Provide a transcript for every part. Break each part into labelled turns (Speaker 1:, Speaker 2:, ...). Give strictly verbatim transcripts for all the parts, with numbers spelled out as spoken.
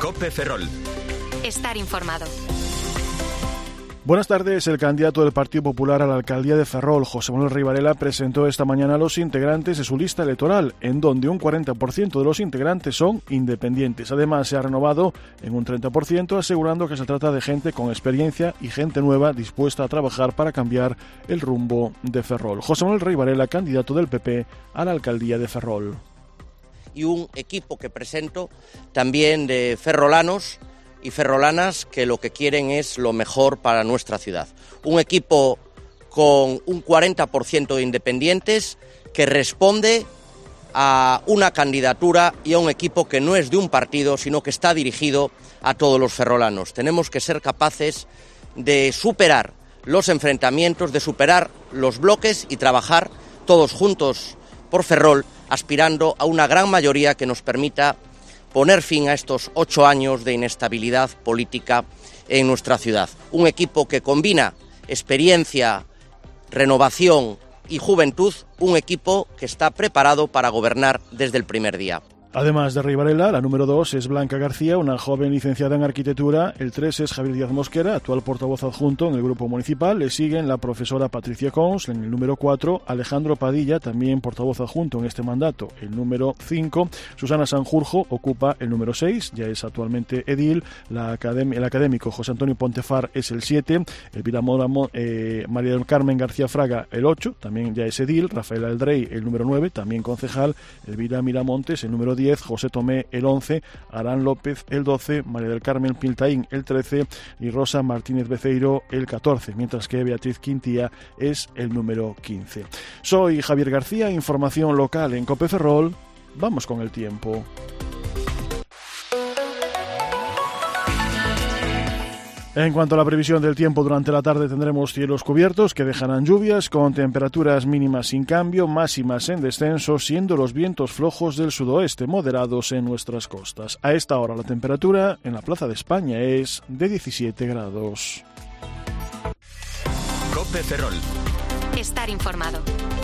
Speaker 1: COPE Ferrol.
Speaker 2: Estar informado.
Speaker 3: Buenas tardes. El candidato del Partido Popular a la alcaldía de Ferrol, José Manuel Rey Varela, presentó esta mañana a los integrantes de su lista electoral, en donde un cuarenta por ciento de los integrantes son independientes. Además, se ha renovado en un treinta por ciento, asegurando que se trata de gente con experiencia y gente nueva dispuesta a trabajar para cambiar el rumbo de Ferrol. José Manuel Rey Varela, candidato del P P a la alcaldía de Ferrol.
Speaker 4: Y un equipo que presento también de ferrolanos y ferrolanas que lo que quieren es lo mejor para nuestra ciudad. Un equipo con un cuarenta por ciento de independientes que responde a una candidatura y a un equipo que no es de un partido, sino que está dirigido a todos los ferrolanos. Tenemos que ser capaces de superar los enfrentamientos, de superar los bloques y trabajar todos juntos por Ferrol, aspirando a una gran mayoría que nos permita poner fin a estos ocho años de inestabilidad política en nuestra ciudad. Un equipo que combina experiencia, renovación y juventud, un equipo que está preparado para gobernar desde el primer día.
Speaker 3: Además de Rey Varela, la número dos es Blanca García, una joven licenciada en arquitectura. El tres es Javier Díaz Mosquera, actual portavoz adjunto en el grupo municipal. Le siguen la profesora Patricia Cons. En el número cuatro, Alejandro Padilla, también portavoz adjunto en este mandato. El número cinco, Susana Sanjurjo, ocupa el número seis, ya es actualmente edil. La academ- el académico José Antonio Pontefar es el siete. Elvira Moramo, eh, María del Carmen García Fraga, el ocho, también ya es edil. Rafael Aldrey, el número nueve, también concejal. Elvira Miramontes, el número diez. José Tomé, el once, Arán López, el doce, María del Carmen Piltaín, el trece y Rosa Martínez Beceiro, el catorce, mientras que Beatriz Quintía es el número quince. Soy Javier García, información local en COPE Ferrol. Vamos con el tiempo. En cuanto a la previsión del tiempo, durante la tarde tendremos cielos cubiertos que dejarán lluvias con temperaturas mínimas sin cambio, máximas en descenso, siendo los vientos flojos del sudoeste moderados en nuestras costas. A esta hora la temperatura en la Plaza de España es de diecisiete grados.
Speaker 1: COPE Ferrol.
Speaker 2: Estar informado.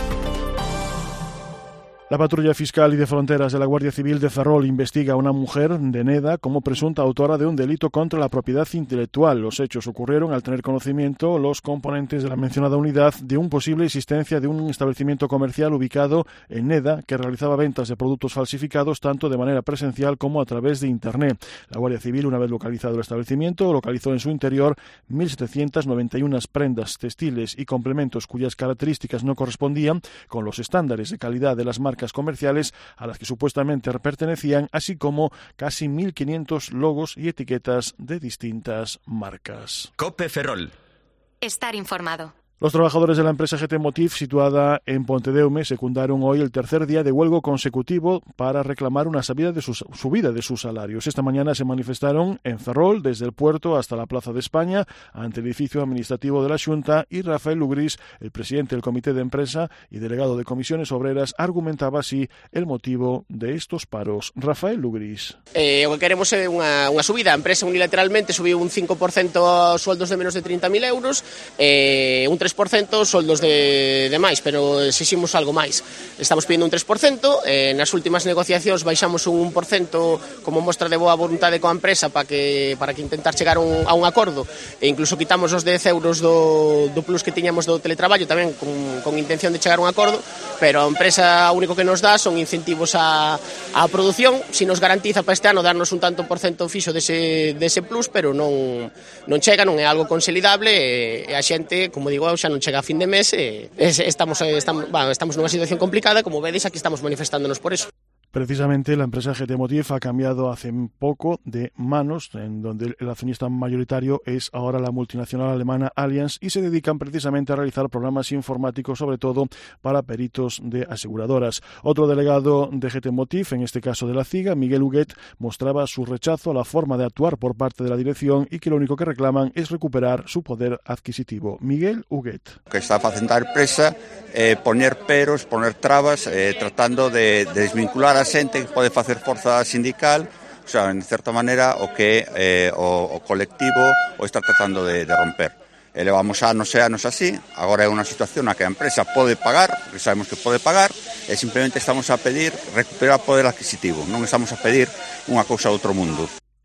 Speaker 3: La patrulla fiscal y de fronteras de la Guardia Civil de Ferrol investiga a una mujer de Neda como presunta autora de un delito contra la propiedad intelectual. Los hechos ocurrieron al tener conocimiento los componentes de la mencionada unidad de una posible existencia de un establecimiento comercial ubicado en Neda que realizaba ventas de productos falsificados tanto de manera presencial como a través de Internet. La Guardia Civil, una vez localizado el establecimiento, localizó en su interior mil setecientas noventa y una prendas textiles y complementos cuyas características no correspondían con los estándares de calidad de las marcas comerciales a las que supuestamente pertenecían, así como casi mil quinientos logos y etiquetas de distintas marcas.
Speaker 1: COPE Ferrol.
Speaker 2: Estar informado.
Speaker 3: Los trabajadores de la empresa G T Motiv, situada en Pontedeume, secundaron hoy el tercer día de huelgo consecutivo para reclamar una subida de sus, subida de sus salarios. Esta mañana se manifestaron en Ferrol, desde el puerto hasta la Plaza de España, ante el edificio administrativo de la Xunta, y Rafael Lugrís, el presidente del comité de empresa y delegado de comisiones obreras, argumentaba así el motivo de estos paros. Rafael Lugrís.
Speaker 5: Eh, o que queremos é unha, unha subida. A empresa unilateralmente subiu un cinco por ciento aos sueldos de menos de trinta mil euros, eh, un tres por ciento soldos de, de máis, pero exiximos algo máis. Estamos pedindo un tres por ciento, eh, nas últimas negociacións baixamos un un por ciento como mostra de boa voluntade coa empresa para que para que intentar chegar un, a un acordo, e incluso quitamos os dez euros do, do plus que tiñamos do teletraballo tamén con, con intención de chegar a un acordo, pero a empresa o único que nos dá son incentivos a, a produción. Si nos garantiza para este ano darnos un tanto por cento fixo dese, dese plus, pero non, non chega, non é algo consolidable, e, e a xente, como digo, xa non chega a fin de mes, e estamos, estamos, bueno, estamos nunha situación complicada. Como vedes, aquí estamos manifestándonos por eso.
Speaker 3: Precisamente la empresa G T Motiv ha cambiado hace poco de manos, en donde el accionista mayoritario es ahora la multinacional alemana Allianz, y se dedican precisamente a realizar programas informáticos, sobre todo para peritos de aseguradoras. Otro delegado de G T Motiv, en este caso de la CIGA, Miguel Huguet, mostraba su rechazo a la forma de actuar por parte de la dirección y que lo único que reclaman es recuperar su poder adquisitivo. Miguel Huguet.
Speaker 6: Que está facendo a empresa eh, poner peros, poner trabas, eh, tratando de, de desvincular a xente que pode facer forza sindical, o sea, en certa maneira o que eh, o, o colectivo o está tratando de, de romper. E levamos anos e anos así, agora é unha situación na que a empresa pode pagar, porque sabemos que pode pagar, e simplemente estamos a pedir recuperar poder adquisitivo, non estamos a pedir unha cousa de outro mundo.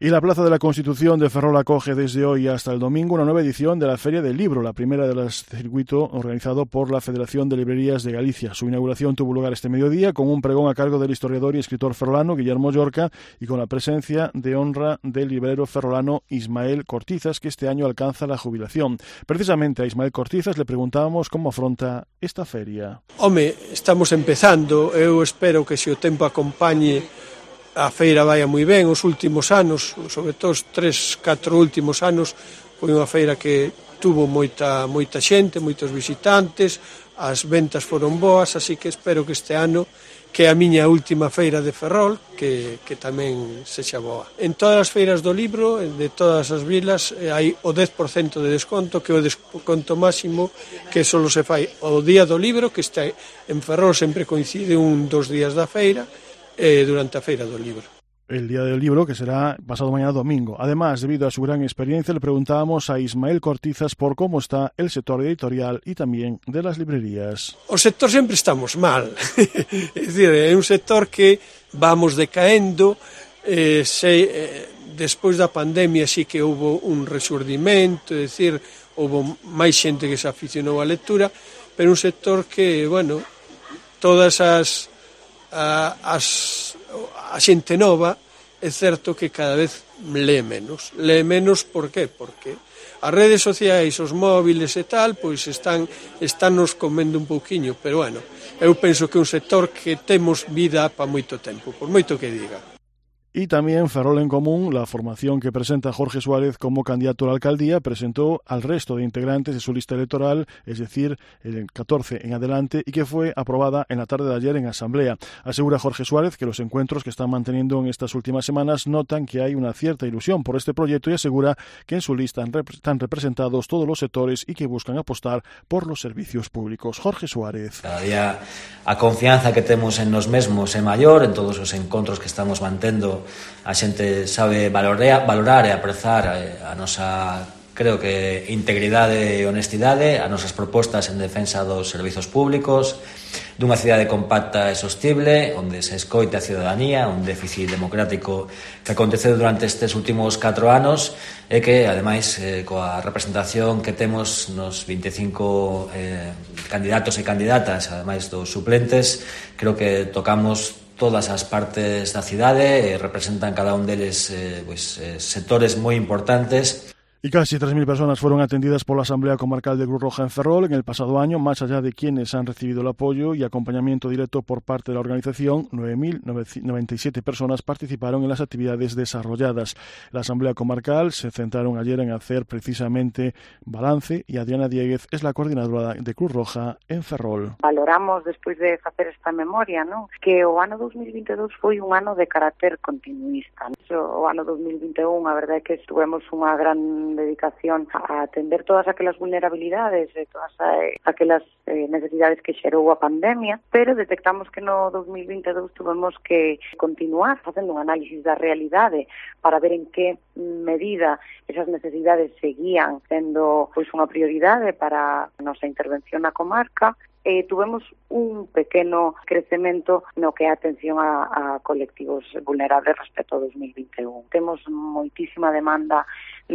Speaker 3: Y la Plaza de la Constitución de Ferrol acoge desde hoy hasta el domingo una nueva edición de la Feria del Libro, la primera del circuito organizado por la Federación de Librerías de Galicia. Su inauguración tuvo lugar este mediodía con un pregón a cargo del historiador y escritor ferrolano Guillermo Llorca y con la presencia de honra del librero ferrolano Ismael Cortizas, que este año alcanza la jubilación. Precisamente a Ismael Cortizas le preguntábamos cómo afronta esta feria.
Speaker 1: Home, estamos empezando, eu espero que se o tempo acompañe a feira vaya moi ben. Os últimos anos, sobre todo os tres, catro últimos anos, foi unha feira que tuvo moita, moita xente, moitos visitantes, as ventas foron boas, así que espero que este ano, que é a miña última feira de Ferrol, que, que tamén sexa boa. En todas as feiras do libro, de todas as vilas, hai o dez por cento de desconto, que é o desconto máximo, que só se fai o día do libro, que está en Ferrol sempre coincide un dos días da feira, Eh, durante a Feira do Libro.
Speaker 3: El Día del Libro, que será pasado mañana domingo. Además, debido a su gran experiencia, le preguntábamos a Ismael Cortizas por cómo está el sector editorial y también de las librerías.
Speaker 1: O sector sempre estamos mal. É dicir, é un sector que vamos decaendo, eh, se, eh, despois da pandemia sí que houve un resurdimento, é dicir, houve máis xente que se aficionou á lectura, pero un sector que, bueno, todas as A, as, a xente nova é certo que cada vez lee menos. Lee menos por qué? Porque as redes sociais, os móviles e tal, pois están, están nos comendo un pouquiño, pero bueno, eu penso que é un sector que temos vida para moito tempo, por moito que diga.
Speaker 3: Y también Ferrol en Común, la formación que presenta Jorge Suárez como candidato a la alcaldía, presentó al resto de integrantes de su lista electoral, es decir, el catorce en adelante, y que fue aprobada en la tarde de ayer en asamblea. Asegura Jorge Suárez que los encuentros que están manteniendo en estas últimas semanas notan que hay una cierta ilusión por este proyecto y asegura que en su lista están representados todos los sectores y que buscan apostar por los servicios públicos. Jorge Suárez.
Speaker 7: Cada día a confianza que temos en nos mesmos é maior, en todos os encontros que estamos mantendo a xente sabe valorar, valorar e aprezar a, a nosa, creo que, integridade e honestidade, as nosas propostas en defensa dos servizos públicos, dunha cidade compacta e sostible, onde se escoite a ciudadanía, un déficit democrático que aconteceu durante estes últimos catro anos e que, ademais, eh, coa representación que temos nos vinte e cinco eh, candidatos e candidatas, ademais dos suplentes, creo que tocamos todas as partes da cidade e representan cada un deles eh, pues, eh, sectores moi importantes.
Speaker 3: Y casi tres mil personas fueron atendidas por la Asamblea Comarcal de Cruz Roja en Ferrol en el pasado año, más allá de quienes han recibido el apoyo y acompañamiento directo por parte de la organización. nueve mil noventa y siete personas participaron en las actividades desarrolladas. La Asamblea Comarcal se centraron ayer en hacer precisamente balance y Adriana Dieguez es la coordinadora de Cruz Roja en Ferrol.
Speaker 8: Valoramos, despois de facer esta memoria, non, que o ano dos mil vinte e dous foi un ano de carácter continuista. O ano dos mil vinte e un, a verdade é que tuvemos unha gran dedicación a atender todas aquelas vulnerabilidades e todas aquelas eh, necesidades que xerou a pandemia, pero detectamos que no dos mil vinte e dous tuvemos que continuar facendo un análisis da realidade para ver en que medida esas necesidades seguían sendo pois unha prioridade para a nosa intervención na comarca. Eh, tuvemos un pequeno crecemento no que é a atención a, a colectivos vulnerables respecto ao dos mil vinte e un. Temos moitísima demanda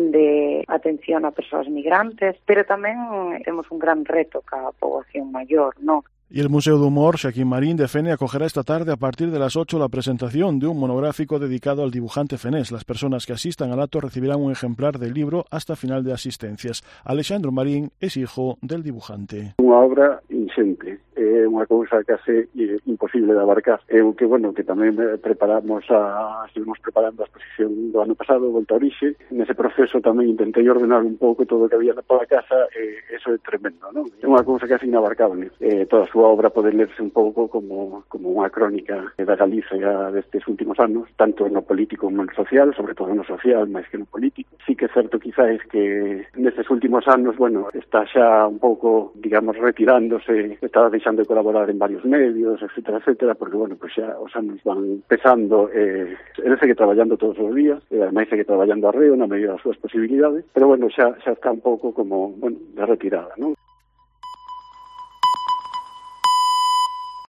Speaker 8: de atención a persoas migrantes, pero tamén temos un gran reto ca poboación maior, non?
Speaker 3: Y el Museo de Humor Xaquín Marín de Fene acogerá esta tarde a partir de las ocho la presentación de un monográfico dedicado al dibujante fenés. Las personas que asistan al acto recibirán un ejemplar del libro hasta final de asistencias. Alexandro Marín es hijo del dibujante.
Speaker 9: Unha obra inxente, é unha cousa case imposible de abarcar. É o que, bueno, que tamén preparamos a, estivemos preparando a exposición do ano pasado, Volta a Orixe. Nese proceso tamén intentei ordenar un pouco todo o que había pola casa, e eso é tremendo, non? É unha cousa case inabarcable. Eh, toda a súa obra pode lerse un pouco como, como unha crónica da Galicia destes últimos anos, tanto no político como no social, sobre todo no social, máis que no político. Sí que é certo quizás que nestes últimos anos, bueno, está xa un pouco, digamos, retirándose, está deixando de colaborar en varios medios, etcétera, etcétera, porque, bueno, pues xa os anos van pesando, eh, ele segue traballando todos os días, e ademais segue traballando arreo na medida das súas posibilidades, pero, bueno, xa, xa está un pouco como, bueno, de retirada, non?